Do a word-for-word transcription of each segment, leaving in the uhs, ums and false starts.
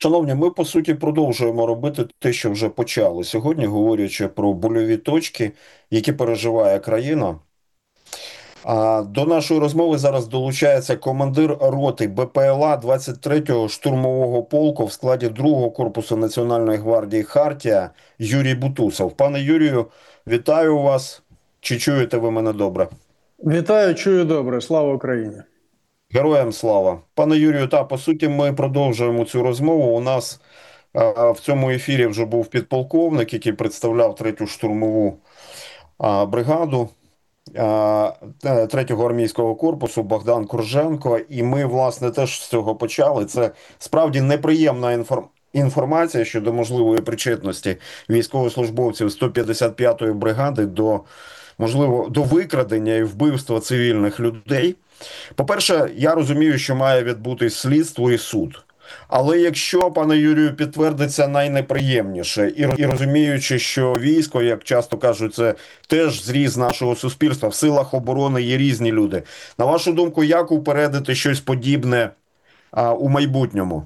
Шановні, ми по суті продовжуємо робити те, що вже почали сьогодні, говорячи про больові точки, які переживає країна. А до нашої розмови зараз долучається командир роти БПЛА двадцять третього штурмового полку в складі другого корпусу Національної гвардії Хартія Юрій Бутусов. Пане Юрію, вітаю вас. Чи чуєте ви мене добре? Вітаю, чую добре. Слава Україні. Героям слава. Пане Юрію, та по суті ми продовжуємо цю розмову. У нас а, в цьому ефірі вже був підполковник, який представляв третю штурмову а, бригаду а, третього армійського корпусу Богдан Курженко. І ми, власне, теж з цього почали. Це справді неприємна інформація. Інформація щодо можливої причетності військовослужбовців сто п'ятдесят п'ятої бригади до, можливо, до викрадення і вбивства цивільних людей. По-перше, я розумію, що має відбутись слідство і суд. Але якщо, пане Юрію, підтвердиться найнеприємніше, і, і розуміючи, що військо, як часто кажуть, це теж зріз нашого суспільства, в силах оборони є різні люди. На вашу думку, як упередити щось подібне а, у майбутньому?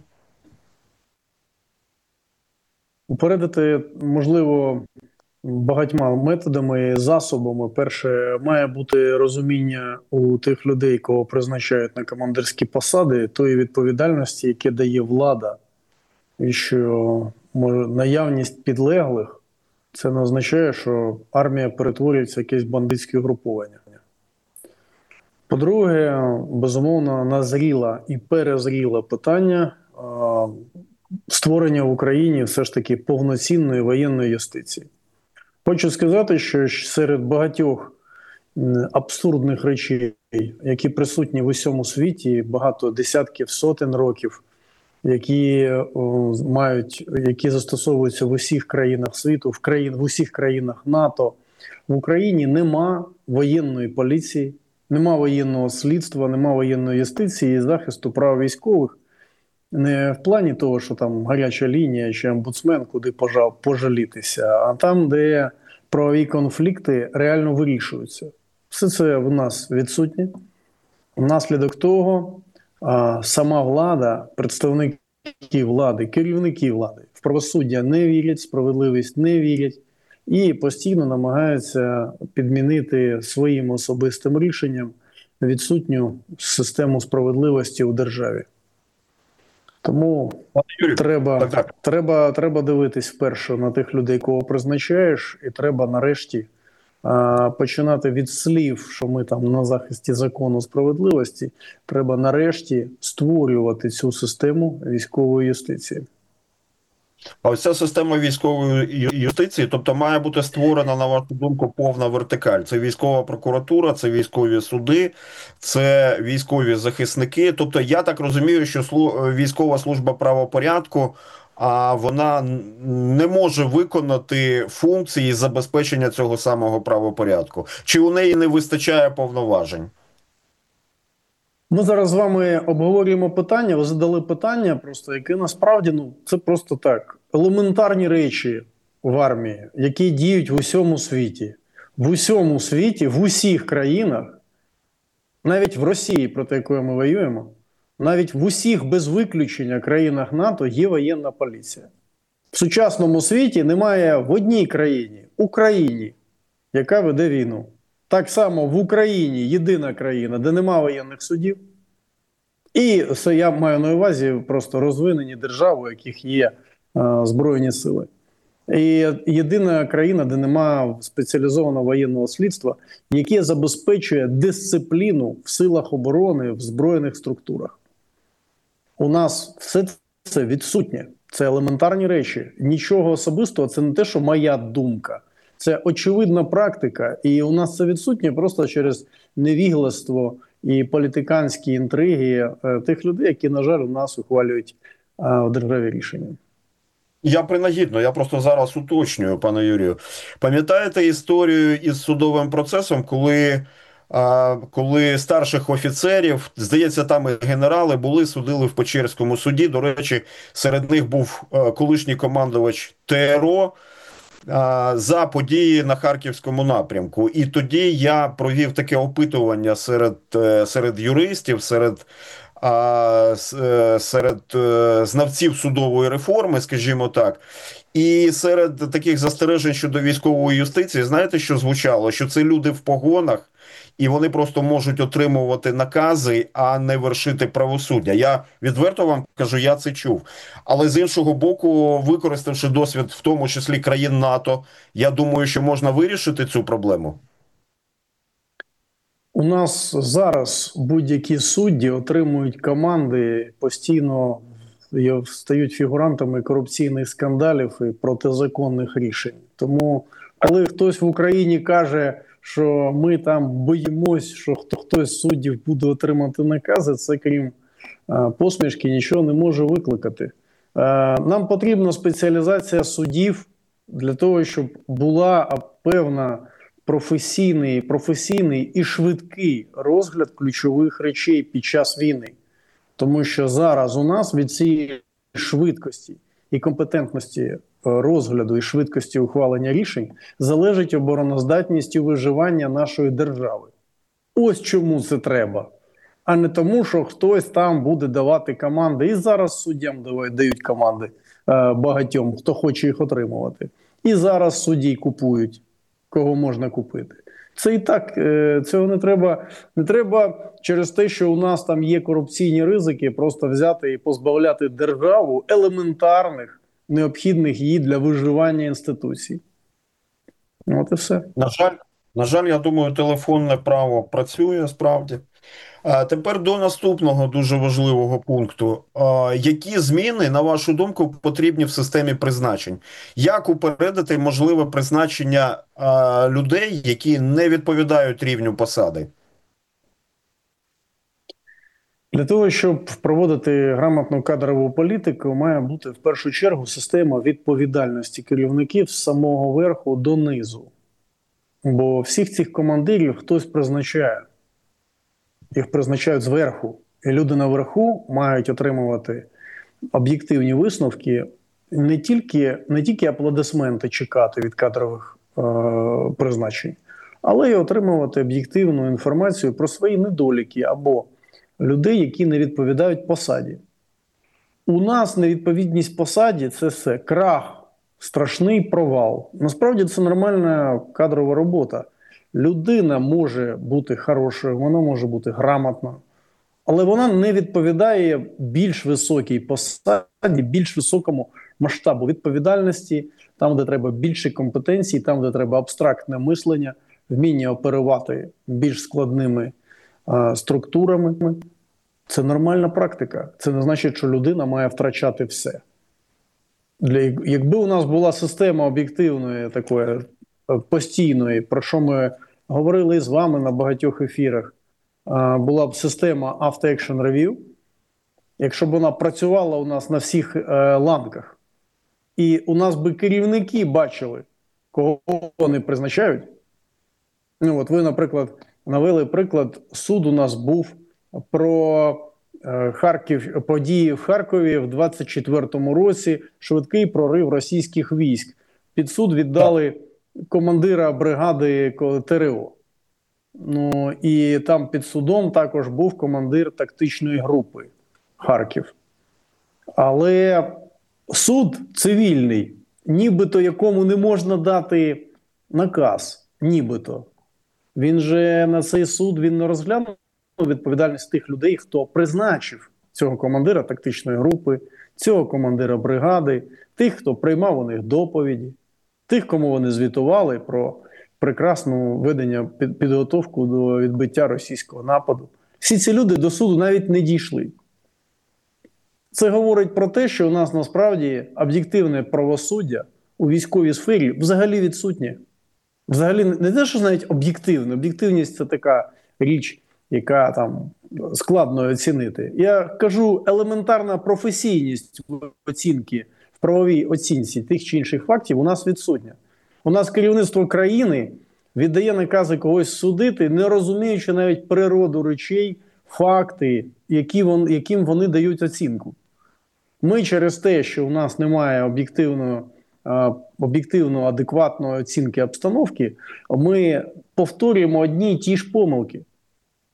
Упередити, можливо, багатьма методами і засобами. Перше, має бути розуміння у тих людей, кого призначають на командирські посади, тої відповідальності, яке дає влада. І що наявність підлеглих – це не означає, що армія перетворюється в якесь бандитське угруповання. По-друге, безумовно, назріло і перезріло питання створення в Україні все ж таки повноцінної воєнної юстиції. Хочу сказати, що серед багатьох абсурдних речей, які присутні в усьому світі, багато десятків, сотень років, які о, мають, які застосовуються в усіх країнах світу, в країн, в усіх країнах НАТО, в Україні нема воєнної поліції, нема воєнного слідства, нема воєнної юстиції і захисту прав військових. Не в плані того, що там гаряча лінія чи омбудсмен, куди пожав пожалітися, а там, де правові конфлікти реально вирішуються. Все це в нас відсутнє. Внаслідок того а, сама влада, представники влади, керівники влади в правосуддя не вірять, справедливість не вірять і постійно намагаються підмінити своїм особистим рішенням відсутню систему справедливості у державі. Тому Юрій, треба, так, так. треба, треба дивитись вперше на тих людей, кого призначаєш, і треба нарешті а, починати від слів, що ми там на захисті закону справедливості, треба нарешті створювати цю систему військової юстиції. А ось ця система військової юстиції, тобто має бути створена, на вашу думку, повна вертикаль. Це військова прокуратура, це військові суди, це військові захисники. Тобто я так розумію, що військова служба правопорядку, а вона не може виконати функції забезпечення цього самого правопорядку. Чи у неї не вистачає повноважень? Ми зараз з вами обговорюємо питання, ви задали питання, просто яке насправді, ну, це просто так, елементарні речі в армії, які діють в усьому світі. В усьому світі, в усіх країнах, навіть в Росії, проти якої ми воюємо, навіть в усіх без виключення країнах НАТО є воєнна поліція. В сучасному світі немає в одній країні, Україні, яка веде війну. Так само в Україні єдина країна, де немає воєнних судів. І це я маю на увазі просто розвинені держави, у яких є е, збройні сили. І єдина країна, де немає спеціалізованого воєнного слідства, яке забезпечує дисципліну в силах оборони, в збройних структурах. У нас все це відсутнє. Це елементарні речі. Нічого особистого, це не те, що моя думка. Це очевидна практика, і у нас це відсутнє просто через невігластво і політиканські інтриги е, тих людей, які, на жаль, у нас ухвалюють е, в державі рішення. Я принагідно, я просто зараз уточнюю, пане Юрію. Пам'ятаєте історію із судовим процесом, коли, а, коли старших офіцерів, здається, там і генерали були, судили в Печерському суді. До речі, серед них був а, колишній командувач ТРО, за події на Харківському напрямку. І тоді я провів таке опитування серед, серед юристів, серед а, с- е, серед е, знавців судової реформи, скажімо так. І серед таких застережень щодо військової юстиції, знаєте, що звучало? Що це люди в погонах, і вони просто можуть отримувати накази, а не вершити правосуддя. Я відверто вам кажу, я це чув. Але з іншого боку, використавши досвід, в тому числі країн НАТО, я думаю, що можна вирішити цю проблему. У нас зараз будь-які судді отримують команди, постійно є- стають фігурантами корупційних скандалів і протизаконних рішень. Тому, коли хтось в Україні каже, що ми там боїмось, що хто хтось з суддів буде отримати накази, це крім е, посмішки нічого не може викликати. Е, Нам потрібна спеціалізація суддів для того, щоб була а, певна професійний, професійний і швидкий розгляд ключових речей під час війни. Тому що зараз у нас від цієї швидкості і компетентності е, розгляду і швидкості ухвалення рішень залежить обороноздатність і виживання нашої держави. Ось чому це треба. А не тому, що хтось там буде давати команди. І зараз суддям дають команди е, багатьом, хто хоче їх отримувати. І зараз судді купують, кого можна купити. Це і так, е, цього не треба. Не треба через те, що у нас там є корупційні ризики, просто взяти і позбавляти державу елементарних, необхідних їй для виживання інституцій. От і все. На жаль, на жаль, я думаю, телефонне право працює справді. А тепер до наступного дуже важливого пункту. А, які зміни, на вашу думку, потрібні в системі призначень? Як упередити можливе призначення а, людей, які не відповідають рівню посади? Для того, щоб проводити грамотну кадрову політику, має бути в першу чергу система відповідальності керівників з самого верху до низу. Бо всіх цих командирів хтось призначає. Їх призначають зверху. І люди наверху мають отримувати об'єктивні висновки, не тільки, не тільки аплодисменти чекати від кадрових е, призначень, але й отримувати об'єктивну інформацію про свої недоліки або людей, які не відповідають посаді. У нас невідповідність посаді – це все крах, страшний провал. Насправді це нормальна кадрова робота. Людина може бути хорошою, вона може бути грамотна, але вона не відповідає більш високій посаді, більш високому масштабу відповідальності, там, де треба більше компетенцій, там, де треба абстрактне мислення, вміння оперувати більш складними а, структурами. Це нормальна практика. Це не значить, що людина має втрачати все. Для, якби у нас була система об'єктивної, такої постійної, про що ми говорили з вами на багатьох ефірах, була б система Auto Action Review, якщо б вона працювала у нас на всіх е, ланках, і у нас би керівники бачили, кого вони призначають. Ну, от ви, наприклад, навели приклад, суд у нас був про е, Харків, події в Харкові в двадцять четвертому році, швидкий прорив російських військ. Під суд віддали командира бригади ТРО. Ну, і там під судом також був командир тактичної групи Харків. Але суд цивільний, нібито якому не можна дати наказ, нібито. Він же на цей суд він не розглянув відповідальність тих людей, хто призначив цього командира тактичної групи, цього командира бригади, тих, хто приймав у них доповіді, тих, кому вони звітували про прекрасну ведення під, підготовку до відбиття російського нападу. Всі ці люди до суду навіть не дійшли. Це говорить про те, що у нас насправді об'єктивне правосуддя у військовій сфері взагалі відсутнє. Взагалі не те, що навіть об'єктивне. Об'єктивність – це така річ, яка там складно оцінити. Я кажу, елементарна професійність в оцінці, в правовій оцінці тих чи інших фактів у нас відсутня. У нас керівництво країни віддає накази когось судити, не розуміючи навіть природу речей, факти, які вон, яким вони дають оцінку. Ми через те, що у нас немає об'єктивної, об'єктивно адекватної оцінки обстановки, ми повторюємо одні й ті ж помилки.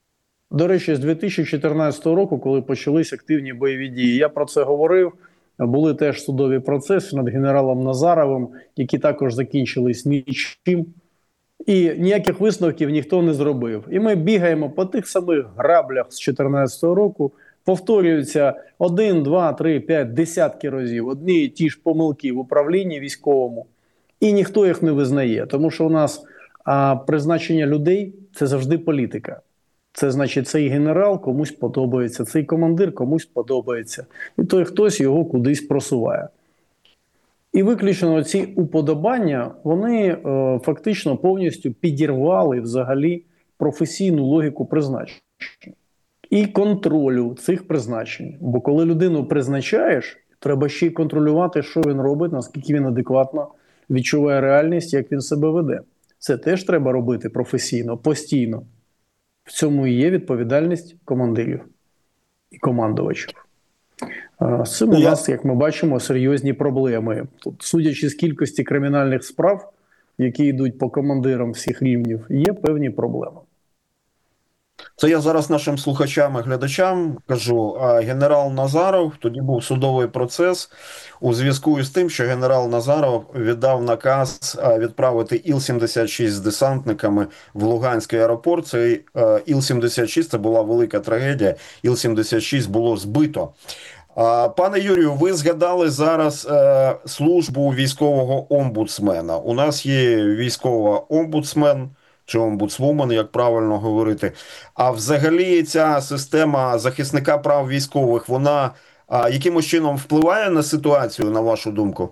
До речі, з дві тисячі чотирнадцятого року, коли почались активні бойові дії, я про це говорив. Були теж судові процеси над генералом Назаровим, які також закінчились нічим. І ніяких висновків ніхто не зробив. І ми бігаємо по тих самих граблях з дві тисячі чотирнадцятого року, повторюються один, два, три, п'ять, десятки разів одні і ті ж помилки в управлінні військовому, і ніхто їх не визнає. Тому що у нас а, призначення людей – це завжди політика. Це значить, цей генерал комусь подобається, цей командир комусь подобається. І той хтось його кудись просуває. І виключно ці уподобання, вони е, фактично повністю підірвали взагалі професійну логіку призначення. І контролю цих призначень. Бо коли людину призначаєш, треба ще й контролювати, що він робить, наскільки він адекватно відчуває реальність, як він себе веде. Це теж треба робити професійно, постійно. В цьому і є відповідальність командирів і командувачів. З цим у нас, як ми бачимо, серйозні проблеми. Тут, судячи з кількості кримінальних справ, які йдуть по командирам всіх рівнів, є певні проблеми. Це я зараз нашим слухачам і глядачам кажу, генерал Назаров, тоді був судовий процес у зв'язку із тим, що генерал Назаров віддав наказ відправити Іл сімдесят шість з десантниками в Луганський аеропорт. Цей Іл сімдесят шість – це була велика трагедія, Іл сімдесят шість було збито. Пане Юрію, ви згадали зараз е, службу військового омбудсмена. У нас є військова омбудсмен, чи омбудсвумен, як правильно говорити. А взагалі ця система захисника прав військових, вона а, якимось чином впливає на ситуацію, на вашу думку?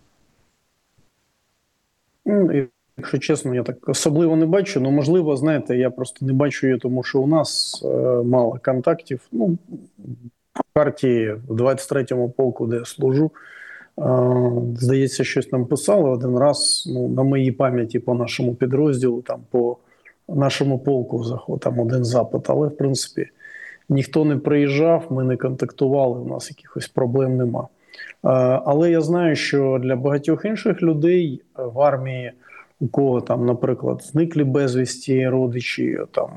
Якщо чесно, я так особливо не бачу. Ну, можливо, знаєте, я просто не бачу її, тому що у нас е, мало контактів. Ну, партії в двадцять третьому полку, де я служу, здається, щось нам писали один раз, ну, на моїй пам'яті по нашому підрозділу, там по нашому полку там один запит, але в принципі ніхто не приїжджав, ми не контактували, у нас якихось проблем нема. Але я знаю, що для багатьох інших людей в армії, у кого там, наприклад, зниклі безвісті родичі, там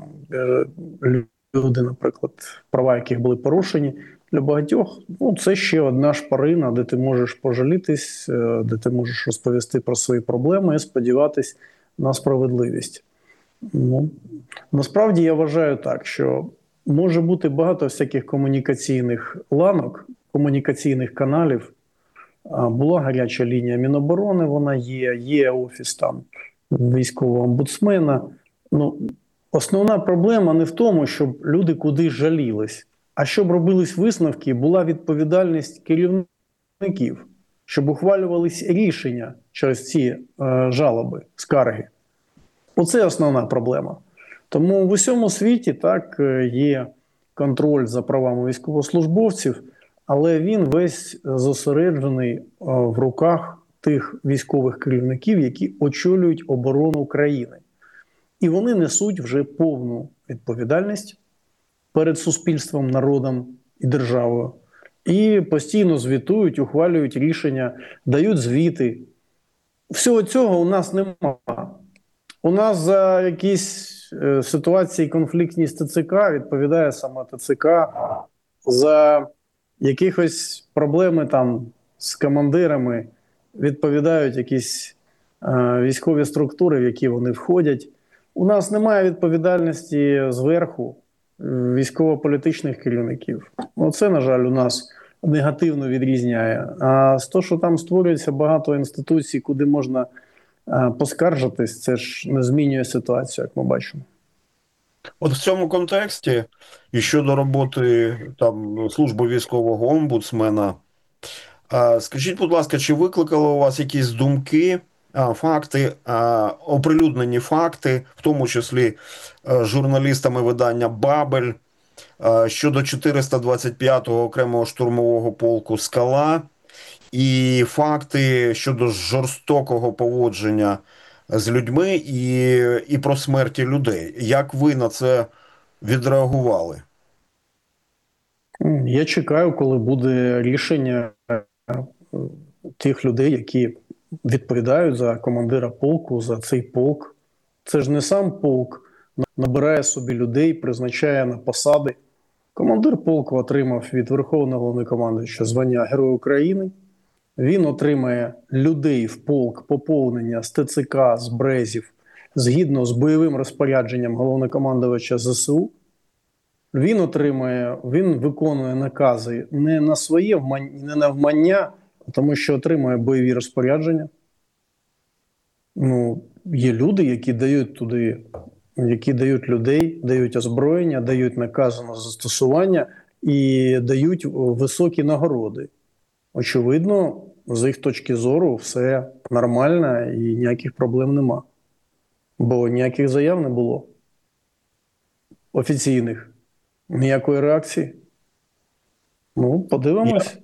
люди, наприклад, права яких були порушені, для багатьох, ну, це ще одна шпарина, де ти можеш пожалітись, де ти можеш розповісти про свої проблеми і сподіватись на справедливість. Ну, насправді я вважаю так, що може бути багато всяких комунікаційних ланок, комунікаційних каналів. Була гаряча лінія Міноборони, вона є, є офіс там військового омбудсмена. Ну, основна проблема не в тому, щоб люди кудись жалілись, а щоб робились висновки, була відповідальність керівників, щоб ухвалювались рішення через ці е, жалоби, скарги. Оце основна проблема. Тому в усьому світі так є контроль за правами військовослужбовців, але він весь зосереджений е, в руках тих військових керівників, які очолюють оборону країни. І вони несуть вже повну відповідальність перед суспільством, народом і державою. І постійно звітують, ухвалюють рішення, дають звіти. Всього цього у нас немає. У нас за якісь е, ситуації конфліктні з ТЦК відповідає саме ТЦК, за якихось проблеми там з командирами відповідають якісь е, військові структури, в які вони входять. У нас немає відповідальності зверху військово-політичних керівників. Оце, на жаль, у нас негативно відрізняє. А з того, що там створюється багато інституцій, куди можна а, поскаржитись, це ж не змінює ситуацію, як ми бачимо. От в цьому контексті, і щодо роботи там служби військового омбудсмена, а, скажіть, будь ласка, чи викликали у вас якісь думки, а, факти, а, оприлюднені факти, в тому числі а, журналістами видання «Бабель», а, щодо чотириста двадцять п'ятого окремого штурмового полку «Скала», і факти щодо жорстокого поводження з людьми і, і про смерті людей. Як ви на це відреагували? Я чекаю, коли буде рішення тих людей, які відповідають за командира полку, за цей полк. Це ж не сам полк набирає собі людей, призначає на посади. Командир полку отримав від Верховного Головнокомандуюча звання Герой України. Він отримає людей в полк поповнення з ТЦК, з Брезів, згідно з бойовим розпорядженням головнокомандувача ЗСУ. Він отримує, він виконує накази не на своє вмання, не на вмання, тому що отримує бойові розпорядження. Ну, є люди, які дають туди, які дають людей, дають озброєння, дають накази на застосування і дають високі нагороди. Очевидно, з їх точки зору все нормально і ніяких проблем нема. Бо ніяких заяв не було офіційних. Ніякої реакції. Ну, подивимось.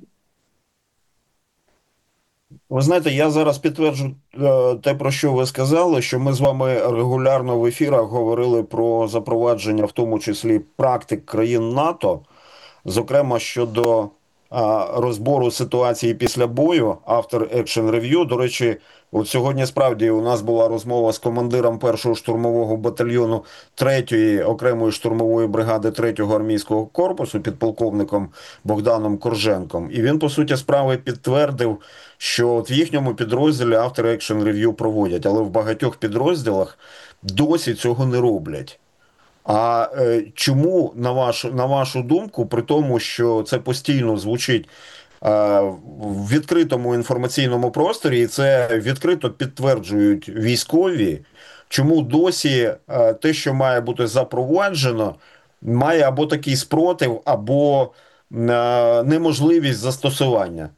Ви знаєте, я зараз підтверджу е, те, про що ви сказали, що ми з вами регулярно в ефірах говорили про запровадження, в тому числі, практик країн НАТО, зокрема щодо а, розбору ситуації після бою, After Action Review. До речі, от сьогодні справді у нас була розмова з командиром першого штурмового батальйону третьої окремої штурмової бригади третього армійського корпусу, підполковником Богданом Корженком. І він, по суті справи, підтвердив, що от в їхньому підрозділі After Action Review проводять, але в багатьох підрозділах досі цього не роблять. А е, чому, на вашу, на вашу думку, при тому, що це постійно звучить е, в відкритому інформаційному просторі, і це відкрито підтверджують військові, чому досі е, те, що має бути запроваджено, має або такий спротив, або е, неможливість застосування?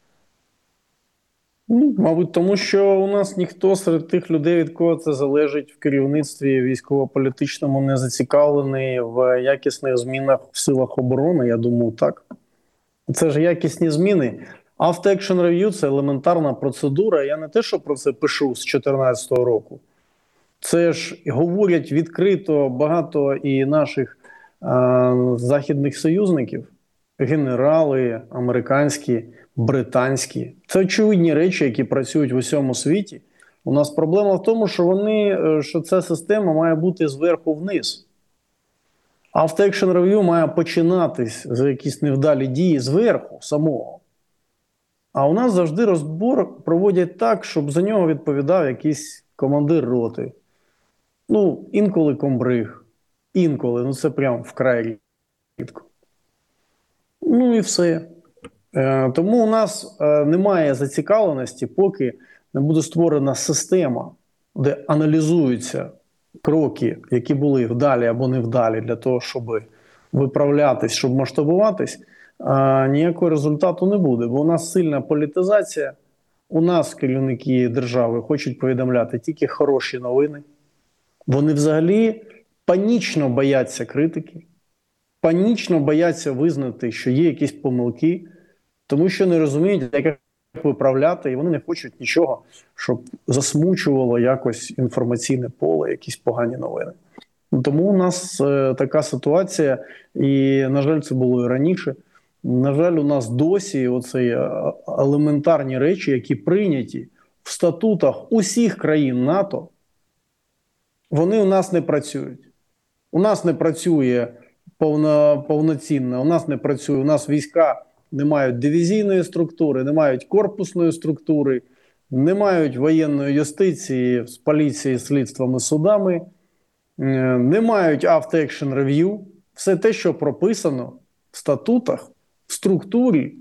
Ну, мабуть, тому що у нас ніхто серед тих людей, від кого це залежить в керівництві військово-політичному, не зацікавлений в якісних змінах в силах оборони. Я думаю, так. Це ж якісні зміни. After Action Review – це елементарна процедура. Я не те, що про це пишу з дві тисячі чотирнадцятого року. Це ж говорять відкрито багато і наших е західних союзників, генерали американські, британські. Це очевидні речі, які працюють в усьому світі. У нас проблема в тому, що вони, що ця система має бути зверху вниз. After Action Review має починатись за якісь невдалі дії зверху самого. А у нас завжди розбор проводять так, щоб за нього відповідав якийсь командир роти. Ну, інколи комбриг, інколи, ну це прям вкрай рідко. Ну і все. Е, тому у нас е, немає зацікавленості, поки не буде створена система, де аналізуються кроки, які були вдалі або невдалі для того, щоб виправлятись, щоб масштабуватись, е, ніякого результату не буде. Бо у нас сильна політизація, у нас керівники держави хочуть повідомляти тільки хороші новини. Вони взагалі панічно бояться критики, панічно бояться визнати, що є якісь помилки, тому що не розуміють, як їх виправляти, і вони не хочуть нічого, щоб засмучувало якось інформаційне поле, якісь погані новини. Тому у нас е, така ситуація, і, на жаль, це було і раніше. На жаль, у нас досі оці елементарні речі, які прийняті в статутах усіх країн НАТО, вони у нас не працюють. У нас не працює повно, повноцінно, у нас не працює, у нас війська не мають дивізійної структури, не мають корпусної структури, не мають воєнної юстиції з поліцією, слідством і судами, не мають After Action Review. Все те, що прописано в статутах, в структурі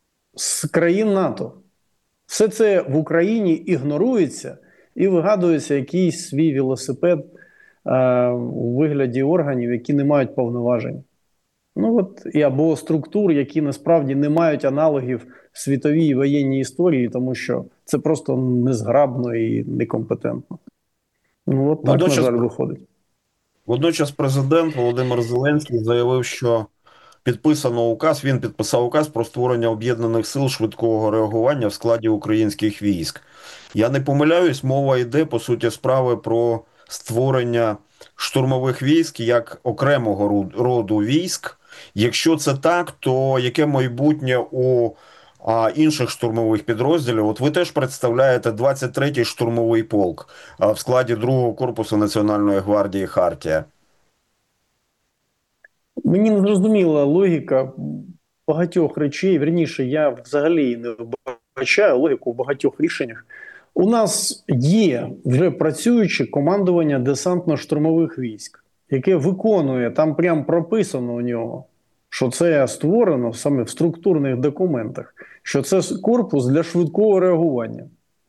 з країн НАТО. Все це в Україні ігнорується і вигадується якийсь свій велосипед е, у вигляді органів, які не мають повноважень. Ну от, і або структур, які насправді не мають аналогів в світовій воєнній історії, тому що це просто незграбно і некомпетентно. Ну от так, Водночас, на жаль, виходить. водночас президент Володимир Зеленський заявив, що підписано указ, він підписав указ про створення об'єднаних сил швидкого реагування в складі українських військ. Я не помиляюсь, мова йде, по суті справи, про створення штурмових військ як окремого роду військ. Якщо це так, то яке майбутнє у а, інших штурмових підрозділів? От ви теж представляєте двадцять третій штурмовий полк а, в складі другого корпусу Національної гвардії «Хартія». Мені не зрозуміла логіка багатьох речей. Вірніше, я взагалі не вбачаю логіку в багатьох рішеннях. У нас є вже працююче командування десантно-штурмових військ, яке виконує, там прям прописано у нього, що це створено саме в структурних документах, що це корпус для швидкого реагування.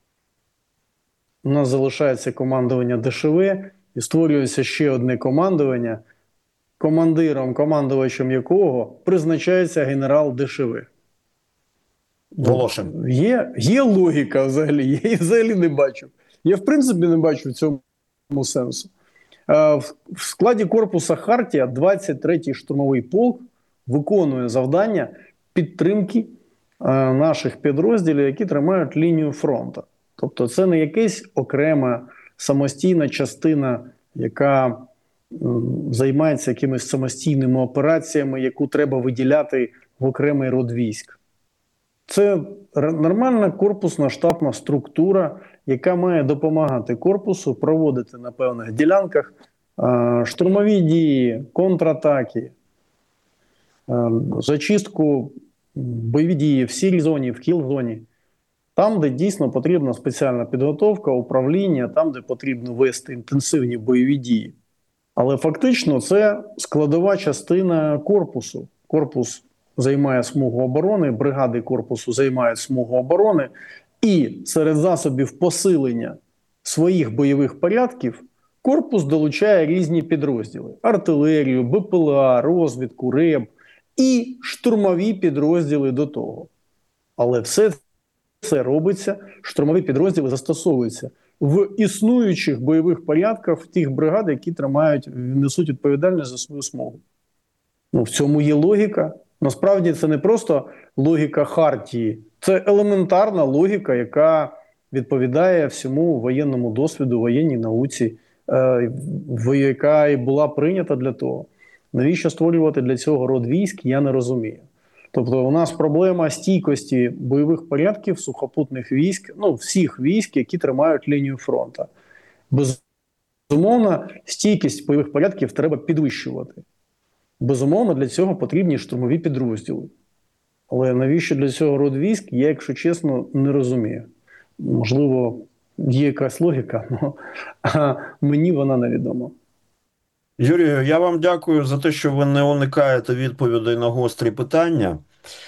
У нас залишається командування ДШВ і створюється ще одне командування, командиром, командувачем якого призначається генерал ДШВ. Волошин. Є, є логіка взагалі, я її взагалі не бачу. Я в принципі не бачу в цьому сенсу. В складі корпуса Хартія двадцять третій штурмовий полк виконує завдання підтримки наших підрозділів, які тримають лінію фронту. Тобто це не якась окрема самостійна частина, яка займається якимись самостійними операціями, яку треба виділяти в окремий род військ. Це нормальна корпусна штатна структура, яка має допомагати корпусу проводити на певних ділянках штурмові дії, контратаки, зачистку, бойові дії в сірій зоні, в кіл-зоні. Там, де дійсно потрібна спеціальна підготовка, управління, там, де потрібно вести інтенсивні бойові дії. Але фактично це складова частина корпусу. Корпус займає смугу оборони, бригади корпусу займають смугу оборони. І серед засобів посилення своїх бойових порядків корпус долучає різні підрозділи. Артилерію, БПЛА, розвідку, РЕБ і штурмові підрозділи до того. Але все це робиться, штурмові підрозділи застосовуються в існуючих бойових порядках в тих бригад, які тримають, несуть відповідальність за свою смугу. Ну, в цьому є логіка. Насправді це не просто логіка Хартії, це елементарна логіка, яка відповідає всьому воєнному досвіду, воєнній науці, е, яка і була прийнята для того. Навіщо створювати для цього род військ, я не розумію. Тобто у нас проблема стійкості бойових порядків сухопутних військ, ну всіх військ, які тримають лінію фронту. Безумовно, стійкість бойових порядків треба підвищувати. Безумовно, для цього потрібні штурмові підрозділи. Але навіщо для цього род військ, я, якщо чесно, не розумію. Можливо, є якась логіка, але мені вона невідома. Юрію, я вам дякую за те, що ви не уникаєте відповідей на гострі питання,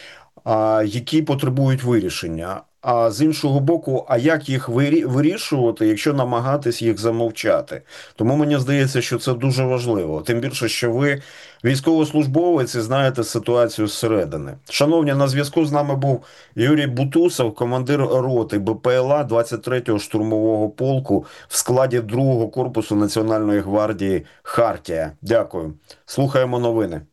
які потребують вирішення. А з іншого боку, а як їх вирішувати, якщо намагатись їх замовчати? Тому мені здається, що це дуже важливо. Тим більше, що ви військовослужбовець і знаєте ситуацію зсередини. Шановні, на зв'язку з нами був Юрій Бутусов, командир роти БПЛА двадцять третього штурмового полку в складі другого корпусу Національної гвардії «Хартія». Дякую. Слухаємо новини.